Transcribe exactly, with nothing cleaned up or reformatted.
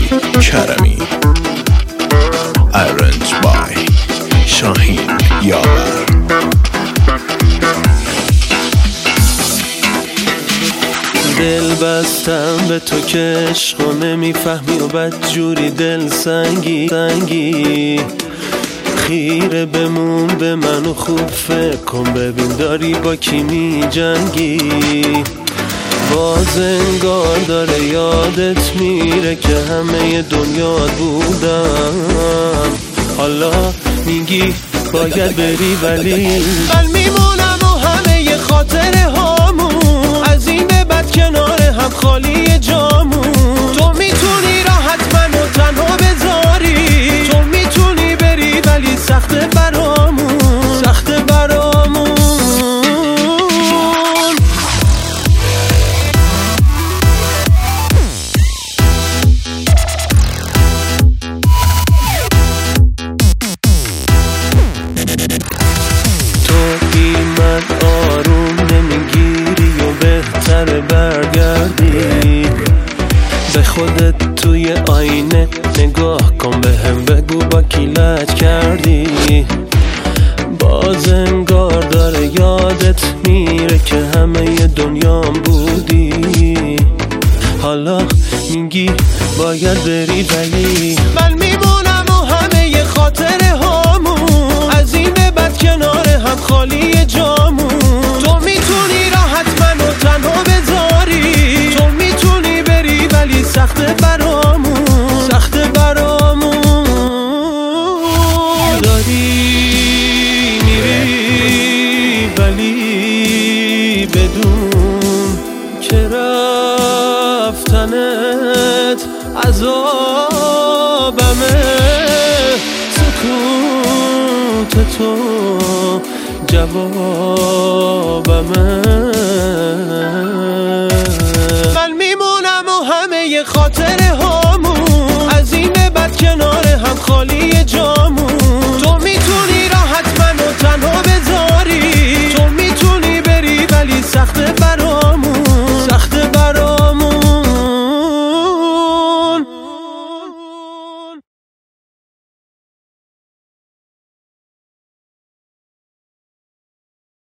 کرمی. Arranged by شاهین یاور. دل بستم به تو که عشقو نمیفهمی و بدجوری دل سنگی سنگی خیره بمون به من و خوب فکر کن ببین داری با کی می جنگی. باز انگار داره یادت میره که همه دنیات بودم. حالا میگی باید بری ولی من میمونم و همه خاطره هامون از این به بعد کنار هم خالی جامون. تو میتونی راحت منو تنها بذاری، تو میتونی بری ولی سخته برامون، سخته برامون. تو قیمت آروم نمیگیری و بهتر برگردی به خودت توی آینه نگاه کن، به هم بگو با کی لج کردی. باز انگار داره یادت میره که همه دنیام بودی. حالا میگی باید بری ولی من میمونم و همه خاطره هامون از این به بعد کنار هم خالی جامون. تو میتونی راحت منو تنها بذاری، تو میتونی بری ولی سخته برامون، سخته برامون. داری میری ولی بدون که رفتنت عذابمه. سکوت تو جوابمه.